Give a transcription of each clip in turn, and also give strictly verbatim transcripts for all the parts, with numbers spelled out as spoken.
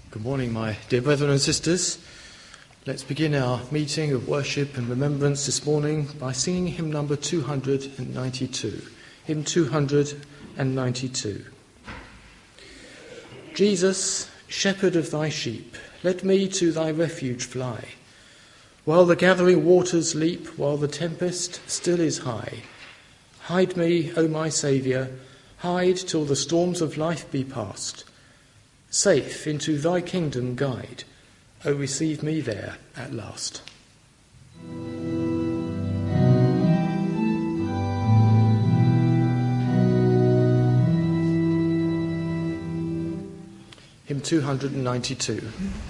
Good morning, my dear brethren and sisters. Let's begin our meeting of worship and remembrance this morning by singing hymn number two hundred ninety-two. Hymn two hundred ninety-two. Jesus, shepherd of thy sheep, let me to thy refuge fly. While the gathering waters leap, while the tempest still is high, hide me, O my Saviour, hide till the storms of life be past. Safe into thy kingdom guide, O receive me there at last. Hymn two hundred ninety-two.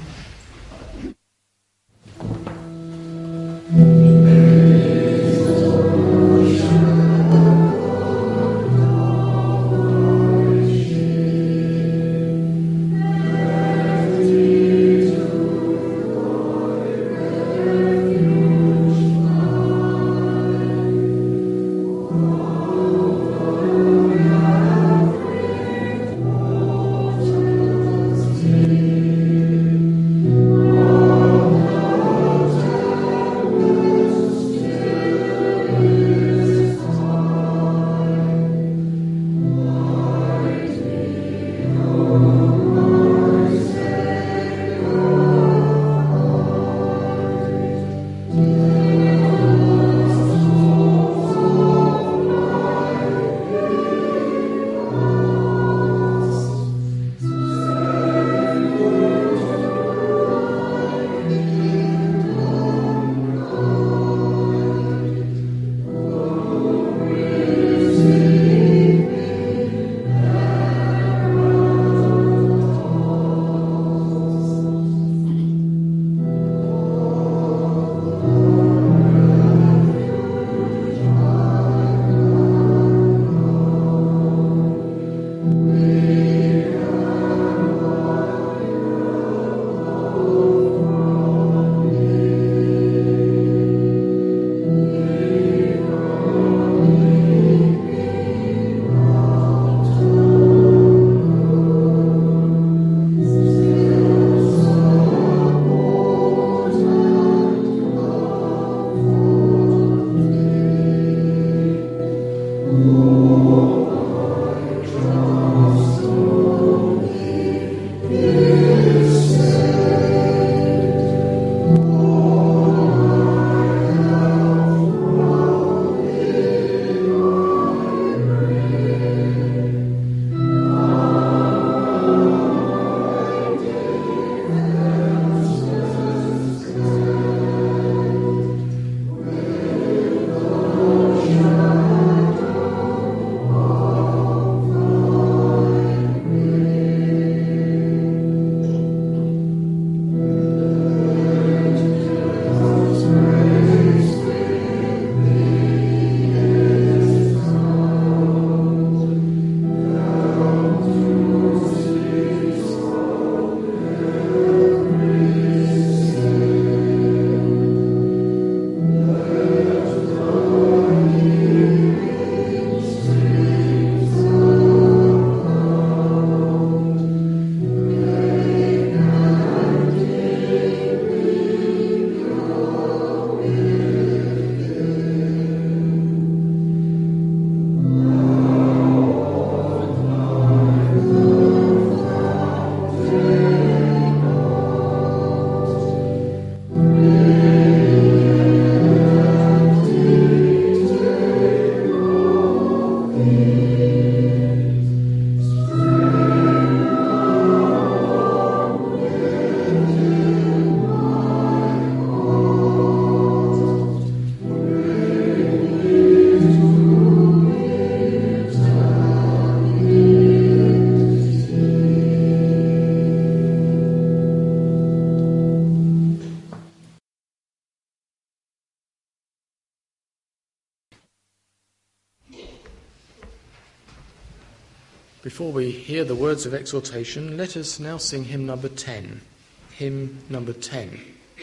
Before we hear the words of exhortation, let us now sing hymn number ten. Hymn number ten.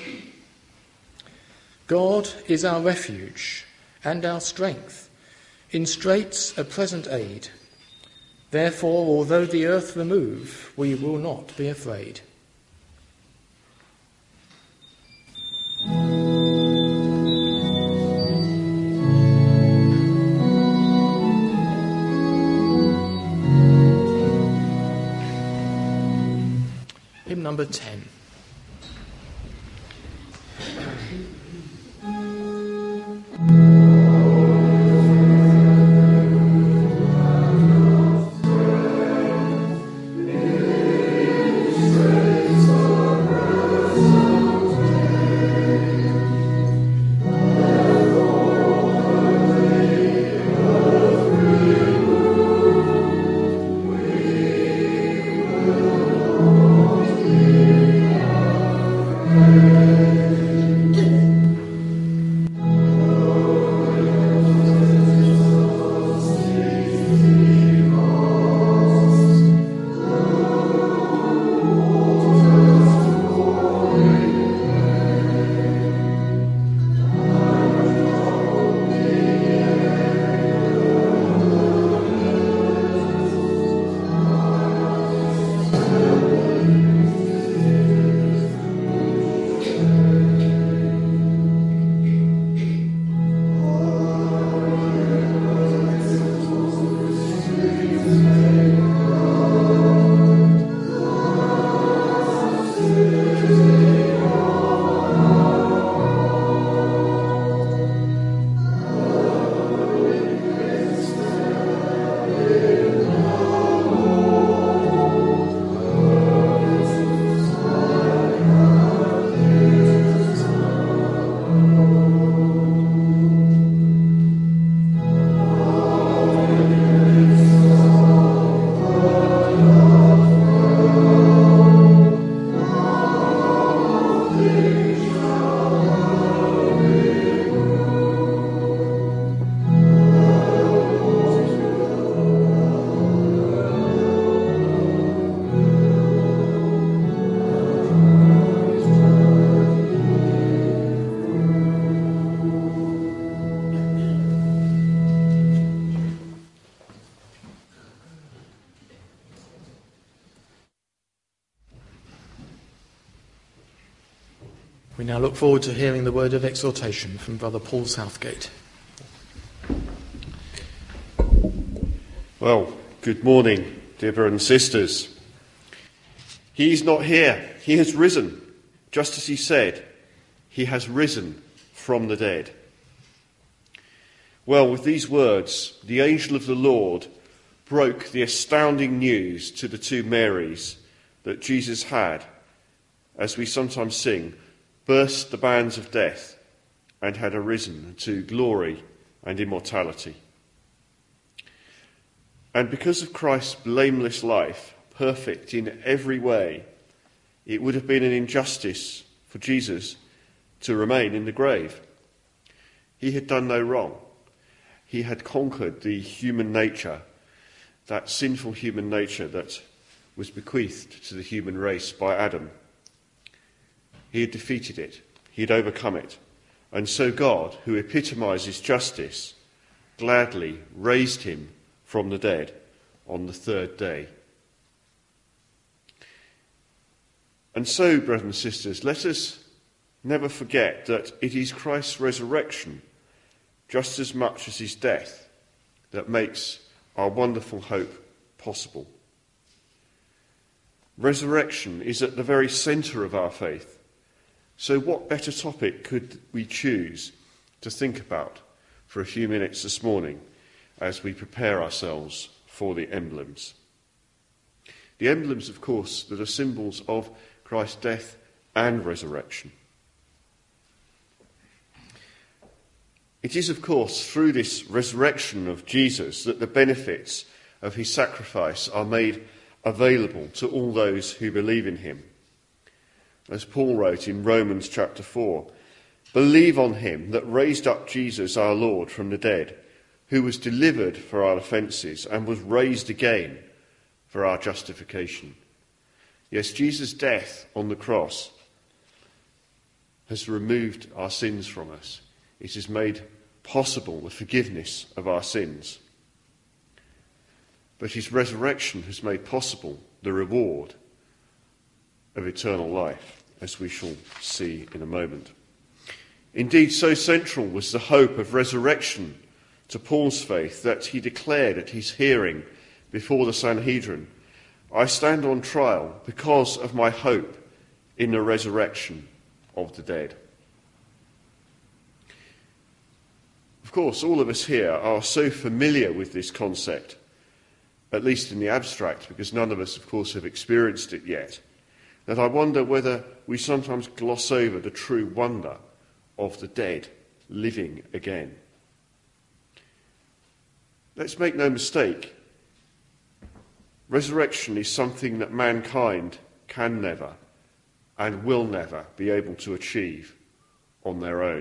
God is our refuge and our strength, in straits a present aid. Therefore, although the earth remove, we will not be afraid. hymn number ten. We now look forward to hearing the word of exhortation from Brother Paul Southgate. Well, good morning, dear brothers and sisters. He is not here. He has risen, just as he said. He has risen from the dead. Well, with these words, the angel of the Lord broke the astounding news to the two Marys that Jesus had, as we sometimes sing, burst the bands of death and had arisen to glory and immortality. And because of Christ's blameless life, perfect in every way, it would have been an injustice for Jesus to remain in the grave. He had done no wrong. He had conquered the human nature, that sinful human nature that was bequeathed to the human race by Adam. He had defeated it. He had overcome it. And so God, who epitomizes justice, gladly raised him from the dead on the third day. And so, brothers and sisters, let us never forget that it is Christ's resurrection, just as much as his death, that makes our wonderful hope possible. Resurrection is at the very centre of our faith. So what better topic could we choose to think about for a few minutes this morning as we prepare ourselves for the emblems? The emblems, of course, that are symbols of Christ's death and resurrection. It is, of course, through this resurrection of Jesus that the benefits of his sacrifice are made available to all those who believe in him. As Paul wrote in Romans chapter four, "Believe on him that raised up Jesus our Lord from the dead, who was delivered for our offences and was raised again for our justification." Yes, Jesus' death on the cross has removed our sins from us. It has made possible the forgiveness of our sins. But his resurrection has made possible the reward of eternal life, as we shall see in a moment. Indeed, so central was the hope of resurrection to Paul's faith that he declared at his hearing before the Sanhedrin I stand on trial because of my hope in the resurrection of the dead. Of course, all of us here are so familiar with this concept, at least in the abstract, because none of us, of course, have experienced it yet, that I wonder whether we sometimes gloss over the true wonder of the dead living again. Let's make no mistake, resurrection is something that mankind can never and will never be able to achieve on their own.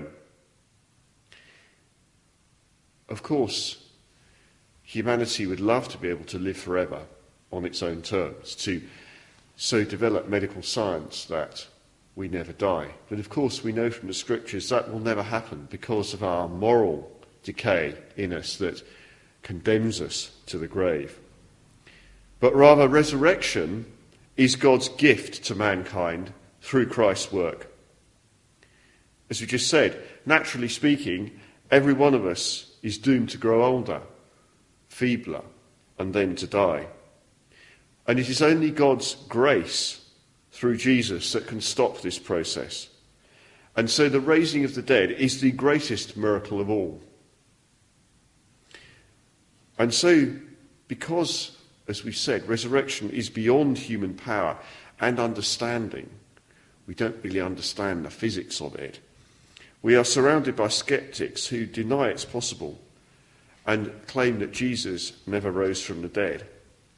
Of course, humanity would love to be able to live forever on its own terms, to so develop medical science that we never die. But of course, we know from the scriptures that will never happen because of our moral decay in us that condemns us to the grave. But rather, resurrection is God's gift to mankind through Christ's work. As we just said, naturally speaking, every one of us is doomed to grow older, feebler, and then to die. And it is only God's grace through Jesus that can stop this process. And so the raising of the dead is the greatest miracle of all. And so, because, as we've said, resurrection is beyond human power and understanding, we don't really understand the physics of it. We are surrounded by skeptics who deny it's possible and claim that Jesus never rose from the dead.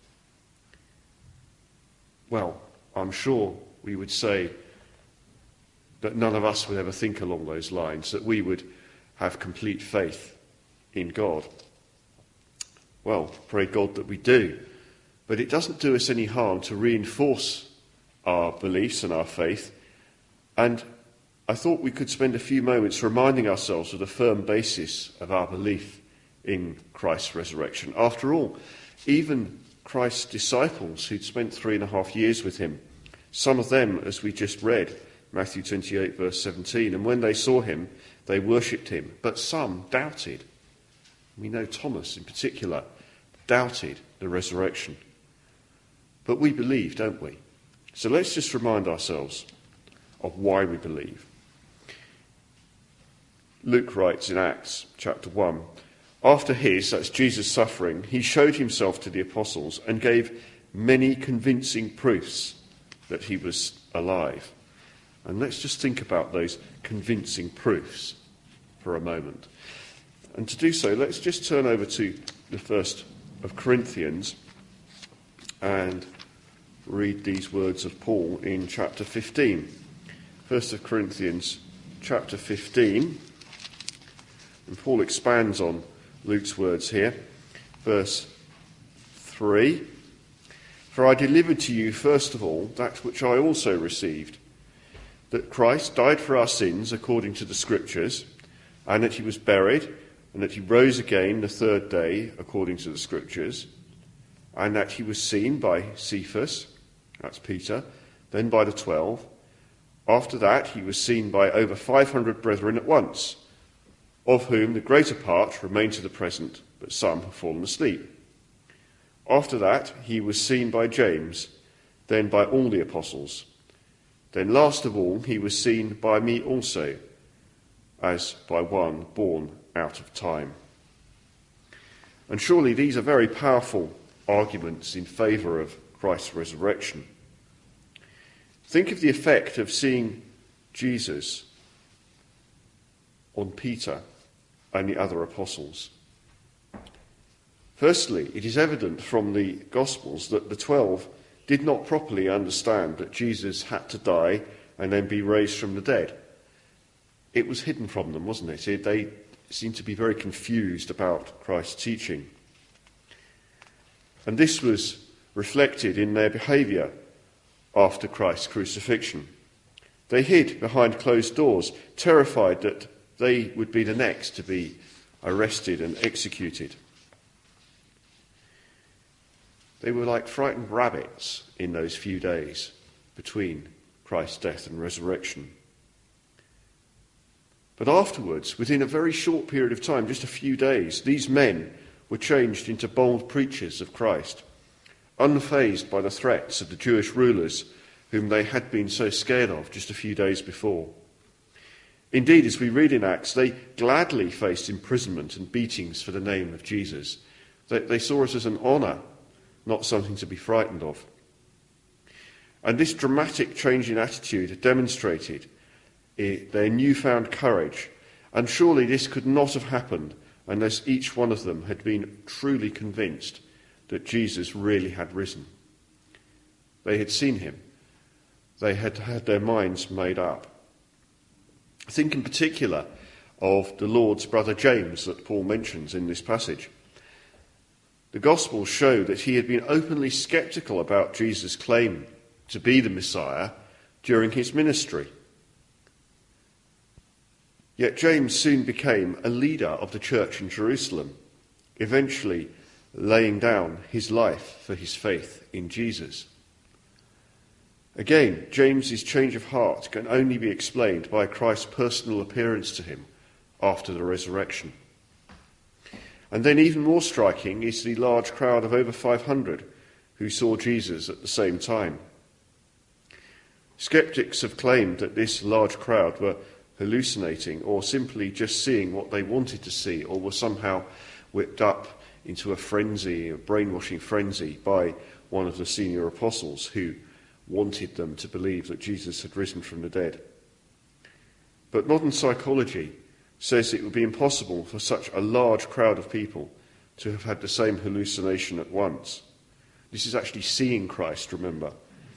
Well, I'm sure we would say that none of us would ever think along those lines, that we would have complete faith in God. Well, pray God that we do. But it doesn't do us any harm to reinforce our beliefs and our faith. And I thought we could spend a few moments reminding ourselves of the firm basis of our belief in Christ's resurrection. After all, even Christ's disciples who'd spent three and a half years with him, some of them, as we just read, Matthew twenty-eight, verse seventeen, and when they saw him, they worshipped him, but some doubted. We know Thomas in particular doubted the resurrection. But we believe, don't we? So let's just remind ourselves of why we believe. Luke writes in Acts chapter one, after his, that's Jesus' suffering, he showed himself to the apostles and gave many convincing proofs that he was alive. And let's just think about those convincing proofs for a moment. And to do so, let's just turn over to the first of Corinthians and read these words of Paul in chapter fifteen. First of Corinthians chapter fifteen. And Paul expands on Luke's words here. Verse three. For I delivered to you first of all that which I also received, that Christ died for our sins according to the Scriptures, and that he was buried, and that he rose again the third day according to the Scriptures, and that he was seen by Cephas, that's Peter, then by the twelve. After that he was seen by over five hundred brethren at once, of whom the greater part remain to the present, but some have fallen asleep. After that he was seen by James, then by all the apostles. Then last of all he was seen by me also, as by one born out of time. And surely these are very powerful arguments in favour of Christ's resurrection. Think of the effect of seeing Jesus on Peter and the other apostles. Firstly, it is evident from the Gospels that the twelve did not properly understand that Jesus had to die and then be raised from the dead. It was hidden from them, wasn't it? They seemed to be very confused about Christ's teaching. And this was reflected in their behaviour after Christ's crucifixion. They hid behind closed doors, terrified that they would be the next to be arrested and executed. They were like frightened rabbits in those few days between Christ's death and resurrection. But afterwards, within a very short period of time, just a few days, these men were changed into bold preachers of Christ, unfazed by the threats of the Jewish rulers whom they had been so scared of just a few days before. Indeed, as we read in Acts, they gladly faced imprisonment and beatings for the name of Jesus. They, they saw it as an honour, not something to be frightened of. And this dramatic change in attitude demonstrated their newfound courage, and surely this could not have happened unless each one of them had been truly convinced that Jesus really had risen. They had seen him. They had had their minds made up. Think in particular of the Lord's brother James that Paul mentions in this passage. The Gospels show that he had been openly sceptical about Jesus' claim to be the Messiah during his ministry. Yet James soon became a leader of the church in Jerusalem, eventually laying down his life for his faith in Jesus. Again, James's change of heart can only be explained by Christ's personal appearance to him after the resurrection. And then even more striking is the large crowd of over five hundred who saw Jesus at the same time. Skeptics have claimed that this large crowd were hallucinating or simply just seeing what they wanted to see, or were somehow whipped up into a frenzy, a brainwashing frenzy by one of the senior apostles who wanted them to believe that Jesus had risen from the dead. But modern psychology says it would be impossible for such a large crowd of people to have had the same hallucination at once. This is actually seeing Christ, remember.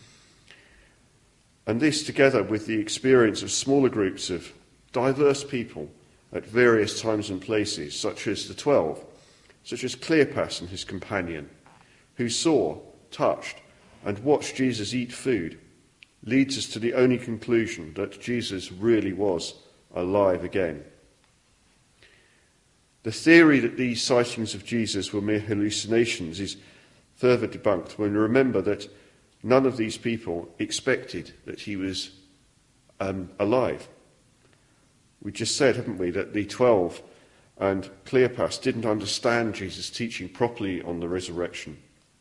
And this, together with the experience of smaller groups of diverse people at various times and places, such as the twelve, such as Cleopas and his companion, who saw, touched, and watched Jesus eat food, leads us to the only conclusion that Jesus really was alive again. The theory that these sightings of Jesus were mere hallucinations is further debunked when we remember that none of these people expected that he was um, alive. We just said, haven't we, that the twelve and Cleopas didn't understand Jesus' teaching properly on the resurrection.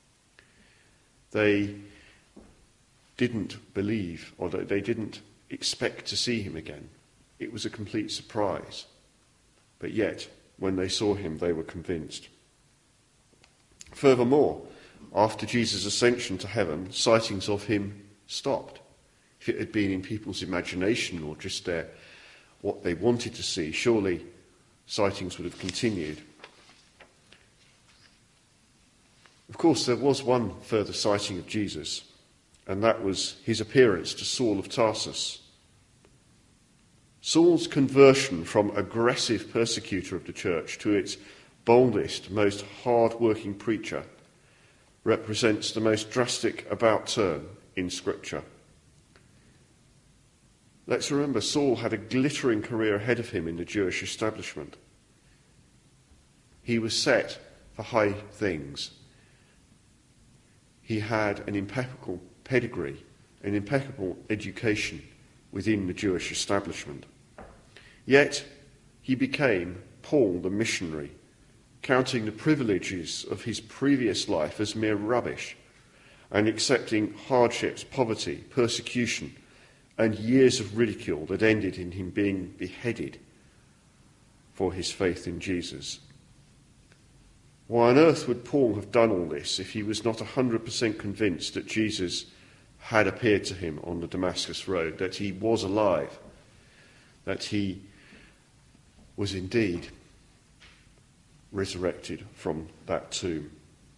They didn't believe, or they didn't expect to see him again. It was a complete surprise. But yet, when they saw him, they were convinced. Furthermore, after Jesus' ascension to heaven, sightings of him stopped. If it had been in people's imagination or just their, what they wanted to see, surely sightings would have continued. Of course, there was one further sighting of Jesus, and that was his appearance to Saul of Tarsus. Saul's conversion from aggressive persecutor of the church to its boldest, most hard-working preacher represents the most drastic about-turn in Scripture. Let's remember, Saul had a glittering career ahead of him in the Jewish establishment. He was set for high things. He had an impeccable pedigree, an impeccable education within the Jewish establishment. Yet he became Paul the missionary, counting the privileges of his previous life as mere rubbish and accepting hardships, poverty, persecution, and years of ridicule that ended in him being beheaded for his faith in Jesus. Why on earth would Paul have done all this if he was not one hundred percent convinced that Jesus had appeared to him on the Damascus road, that he was alive, that he was indeed resurrected from that tomb?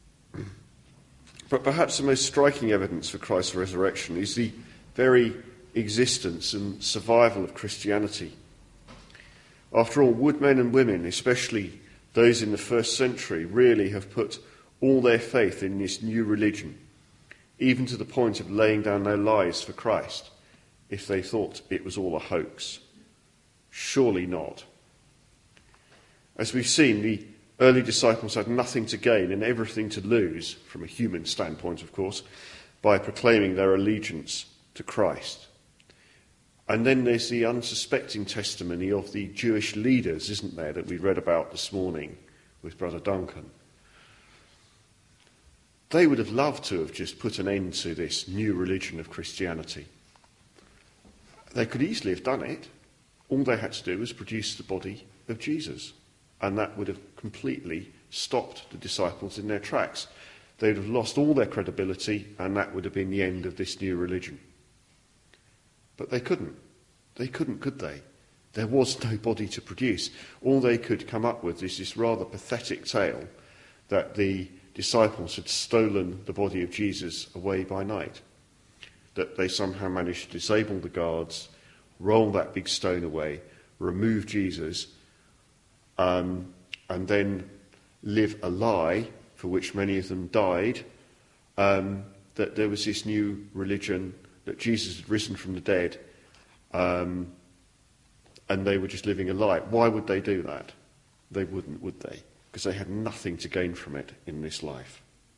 But perhaps the most striking evidence for Christ's resurrection is the very existence and survival of Christianity. After all, would men and women, especially those in the first century, really have put all their faith in this new religion, even to the point of laying down their lives for Christ, if they thought it was all a hoax? Surely not. As we've seen, the early disciples had nothing to gain and everything to lose, from a human standpoint, of course, by proclaiming their allegiance to Christ. And then there's the unsuspecting testimony of the Jewish leaders, isn't there, that we read about this morning with Brother Duncan. they would have loved to have just put an end to this new religion of Christianity. They could easily have done it. All they had to do was produce the body of Jesus, and that would have completely stopped the disciples in their tracks. They would have lost all their credibility, and that would have been the end of this new religion. But they couldn't. They couldn't, could they? There was no body to produce. All they could come up with is this rather pathetic tale that the disciples had stolen the body of Jesus away by night, that they somehow managed to disable the guards, roll that big stone away, remove Jesus, um, and then live a lie for which many of them died, um, that there was this new religion, that Jesus had risen from the dead, um, and they were just living a lie. Why would they do that? They wouldn't, would they? Because they had nothing to gain from it in this life.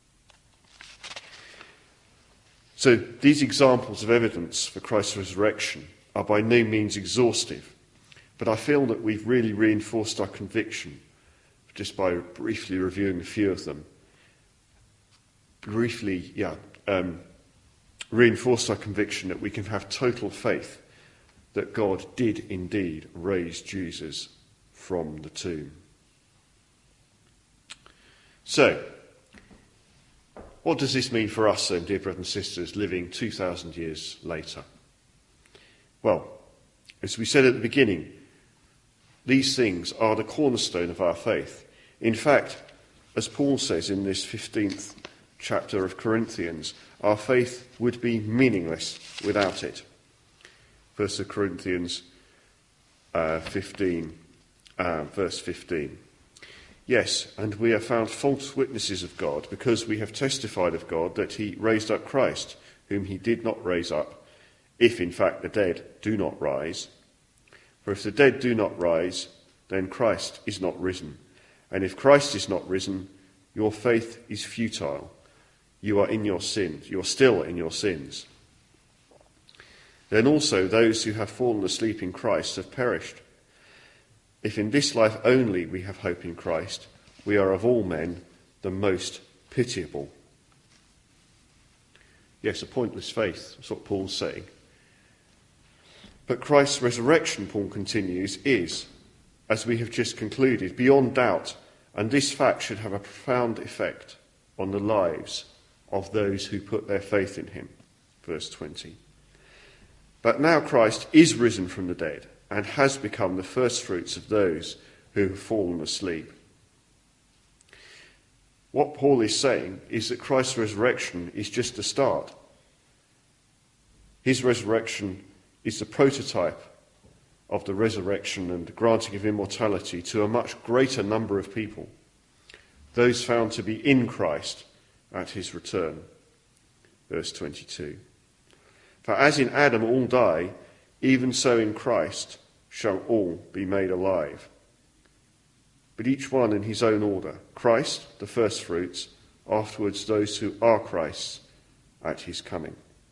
So these examples of evidence for Christ's resurrection are by no means exhaustive, but I feel that we've really reinforced our conviction just by briefly reviewing a few of them. Briefly, yeah, um, reinforced our conviction that we can have total faith that God did indeed raise Jesus from the tomb. So, what does this mean for us then, dear brothers and sisters, living two thousand years later? Well, as we said at the beginning, these things are the cornerstone of our faith. In fact, as Paul says in this fifteenth chapter of Corinthians, our faith would be meaningless without it. First Corinthians uh, fifteen, uh, verse fifteen. Yes, and we are found false witnesses of God, because we have testified of God that he raised up Christ, whom he did not raise up, if in fact the dead do not rise. For if the dead do not rise, then Christ is not risen. And if Christ is not risen, your faith is futile. You are in your sins. You are still in your sins. Then also those who have fallen asleep in Christ have perished. If in this life only we have hope in Christ, we are of all men the most pitiable. Yes, a pointless faith, that's what Paul's saying. But Christ's resurrection, Paul continues, is, as we have just concluded, beyond doubt, and this fact should have a profound effect on the lives of those who put their faith in him. Verse twenty. But now Christ is risen from the dead, and has become the firstfruits of those who have fallen asleep. What Paul is saying is that Christ's resurrection is just a start. His resurrection is the prototype of the resurrection and the granting of immortality to a much greater number of people, those found to be in Christ at his return. Verse twenty-two. For as in Adam all die, even so in Christ shall all be made alive. But each one in his own order. Christ, the firstfruits, afterwards those who are Christ's at his coming.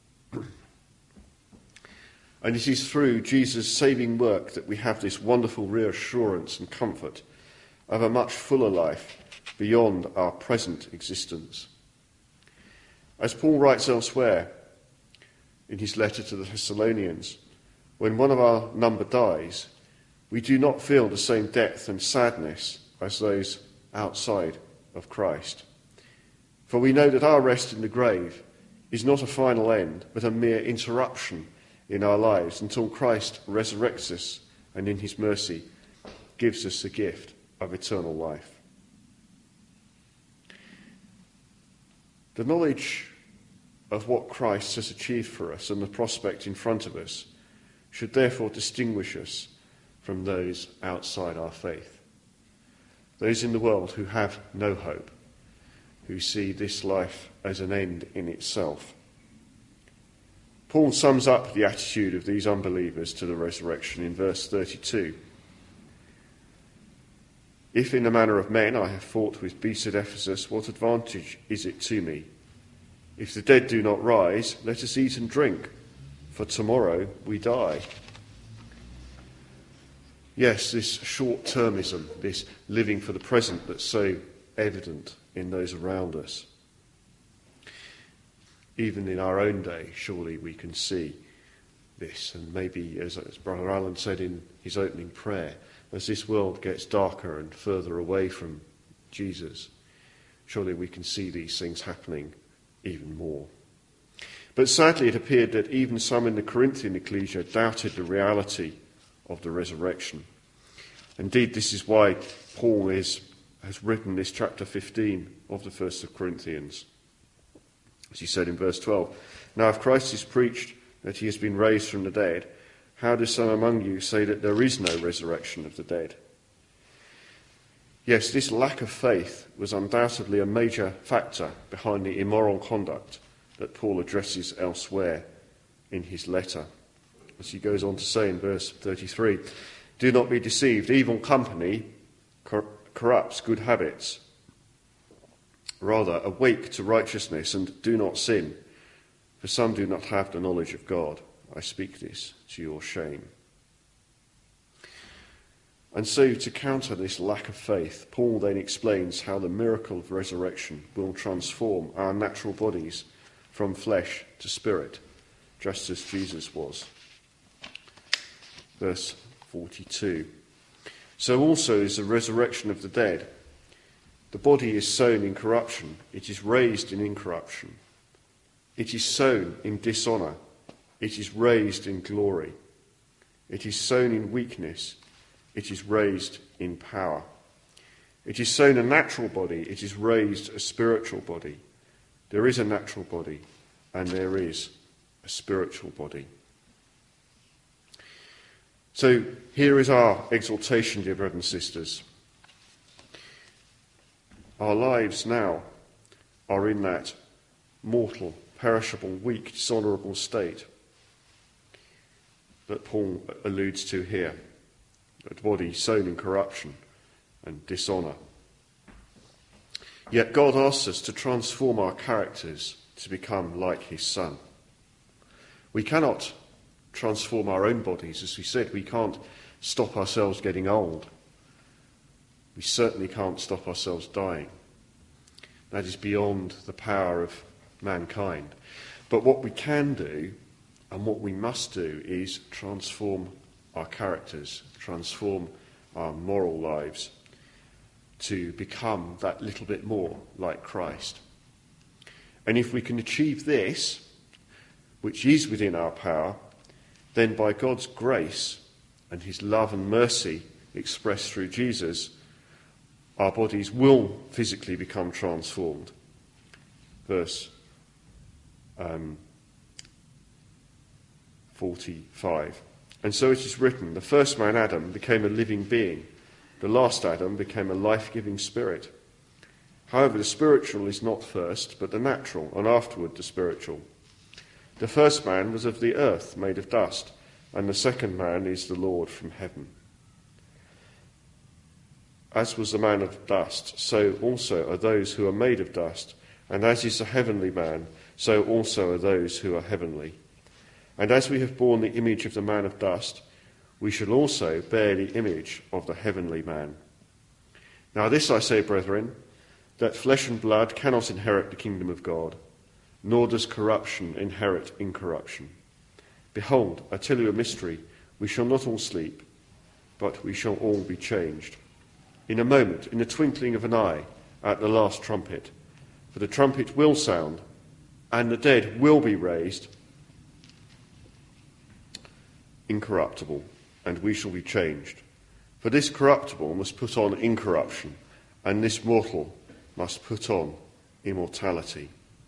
And it is through Jesus' saving work that we have this wonderful reassurance and comfort of a much fuller life beyond our present existence. As Paul writes elsewhere in his letter to the Thessalonians, when one of our number dies, we do not feel the same depth and sadness as those outside of Christ. For we know that our rest in the grave is not a final end, but a mere interruption in our lives until Christ resurrects us and in his mercy gives us the gift of eternal life. The knowledge of what Christ has achieved for us and the prospect in front of us should therefore distinguish us from those outside our faith, those in the world who have no hope, who see this life as an end in itself. Paul sums up the attitude of these unbelievers to the resurrection in verse thirty-two. If in the manner of men I have fought with beasts at Ephesus, what advantage is it to me? If the dead do not rise, let us eat and drink, for tomorrow we die. Yes, this short-termism, this living for the present that's so evident in those around us. even in our own day, surely we can see this. And maybe, as, as Brother Alan said in his opening prayer, as this world gets darker and further away from Jesus, surely we can see these things happening even more. But sadly, it appeared that even some in the Corinthian ecclesia doubted the reality of the resurrection. Indeed, this is why Paul is, has written this chapter fifteen of the First of Corinthians. As he said in verse twelve, "Now if Christ is preached that he has been raised from the dead, how do some among you say that there is no resurrection of the dead?" Yes, this lack of faith was undoubtedly a major factor behind the immoral conduct that Paul addresses elsewhere in his letter. As he goes on to say in verse thirty-three, "Do not be deceived. Evil company cor- corrupts good habits. Rather, awake to righteousness and do not sin, for some do not have the knowledge of God. I speak this to your shame." And so, to counter this lack of faith, Paul then explains how the miracle of resurrection will transform our natural bodies from flesh to spirit, just as Jesus was. Verse forty-two. "So also is the resurrection of the dead. The body is sown in corruption, it is raised in incorruption. It is sown in dishonour, it is raised in glory. It is sown in weakness, it is raised in power. It is sown a natural body, it is raised a spiritual body. There is a natural body, and there is a spiritual body." So here is our exaltation, dear brothers and sisters. Our lives now are in that mortal, perishable, weak, dishonourable state that Paul alludes to here. A body sown in corruption and dishonour. Yet God asks us to transform our characters to become like his Son. We cannot transform our own bodies. As we said, we can't stop ourselves getting old. We certainly can't stop ourselves dying. That is beyond the power of mankind. But what we can do, and what we must do, is transform our characters, transform our moral lives to become that little bit more like Christ. And if we can achieve this, which is within our power, then by God's grace and his love and mercy expressed through Jesus, our bodies will physically become transformed. Verse um, forty-five. "And so it is written, the first man, Adam, became a living being. The last Adam became a life-giving spirit. However, the spiritual is not first, but the natural, and afterward the spiritual. The first man was of the earth, made of dust, and the second man is the Lord from heaven. As was the man of dust, so also are those who are made of dust, and as is the heavenly man, so also are those who are heavenly. And as we have borne the image of the man of dust, we shall also bear the image of the heavenly man. Now this I say, brethren, that flesh and blood cannot inherit the kingdom of God, nor does corruption inherit incorruption. Behold, I tell you a mystery, we shall not all sleep, but we shall all be changed. In a moment, in the twinkling of an eye, at the last trumpet. For the trumpet will sound, and the dead will be raised incorruptible, and we shall be changed. For this corruptible must put on incorruption, and this mortal must put on immortality.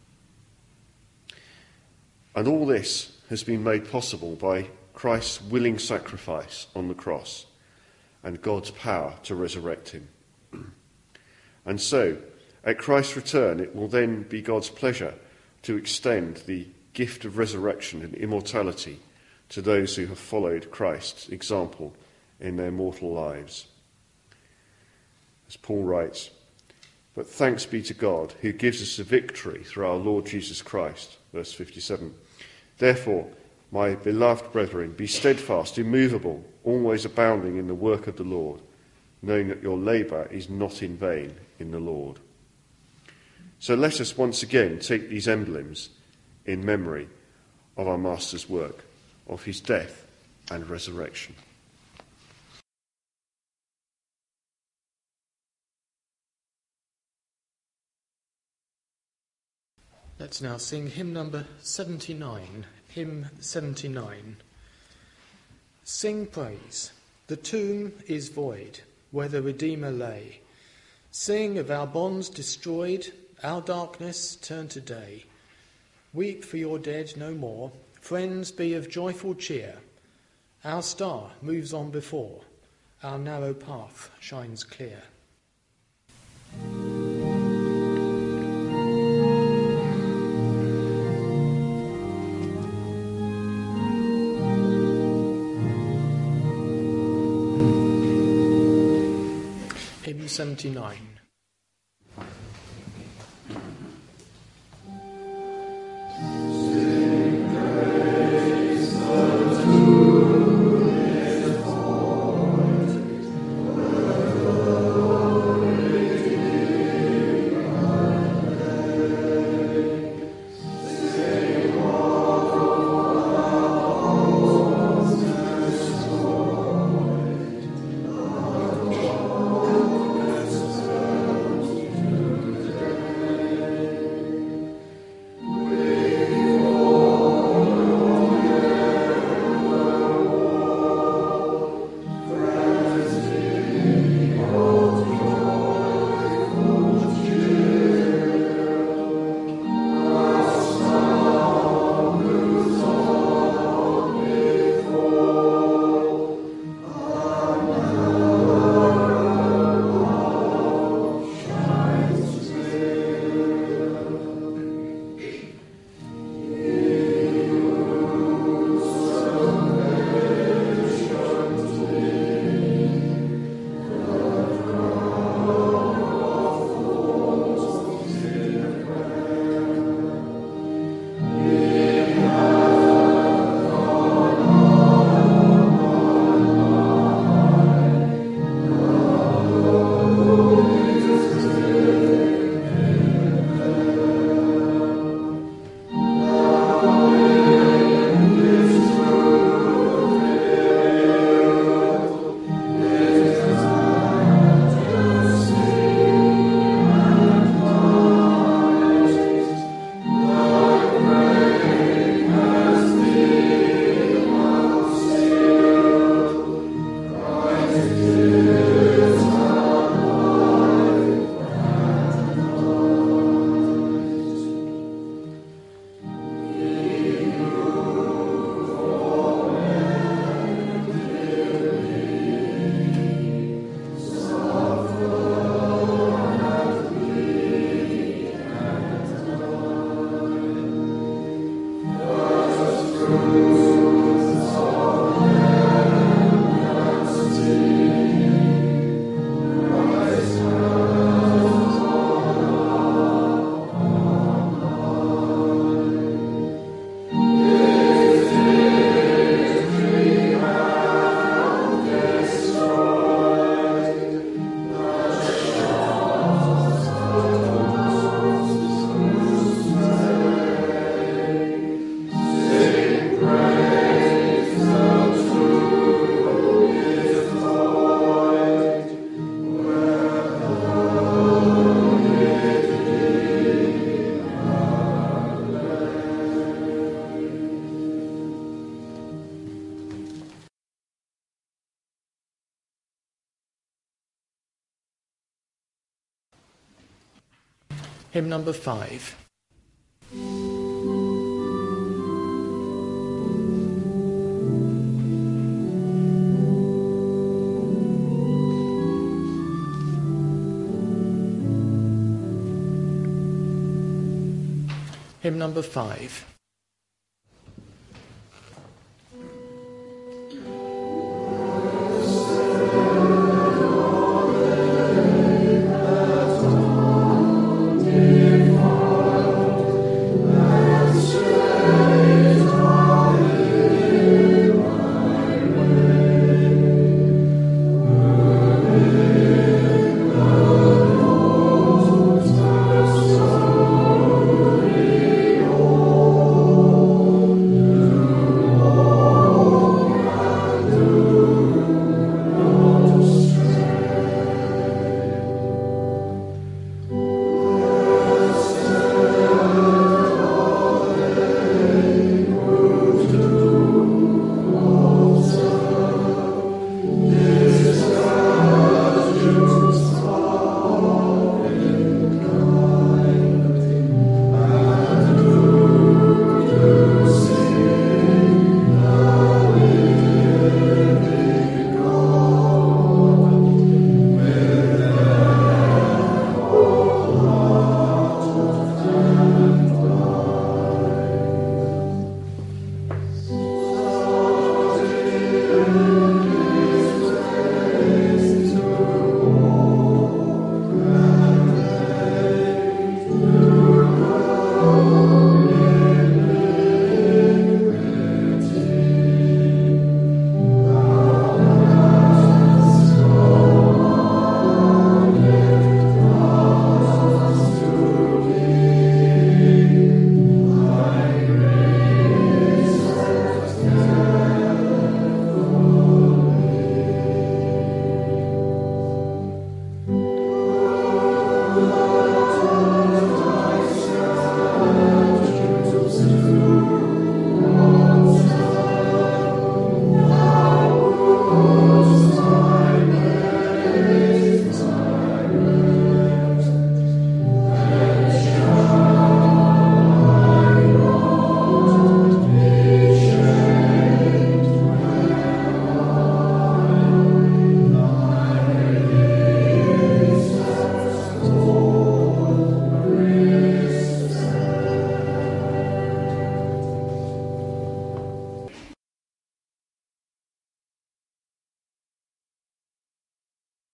And all this has been made possible by Christ's willing sacrifice on the cross and God's power to resurrect him. And so, at Christ's return, it will then be God's pleasure to extend the gift of resurrection and immortality to those who have followed Christ's example in their mortal lives. As Paul writes, but thanks be to God who gives us the victory through our Lord Jesus Christ. Verse fifty-seven. Therefore, my beloved brethren, be steadfast, immovable, always abounding in the work of the Lord, knowing that your labour is not in vain in the Lord. So let us once again take these emblems, in memory of our Master's work, of his death and resurrection. Let's now sing hymn number seventy-nine, hymn seventy-nine. Sing praise. The tomb is void, where the Redeemer lay. Sing of our bonds destroyed, our darkness turned to day. Weep for your dead no more, friends, be of joyful cheer. Our star moves on before, our narrow path shines clear. Hymn seventy-nine. Hymn number five. Hymn number five.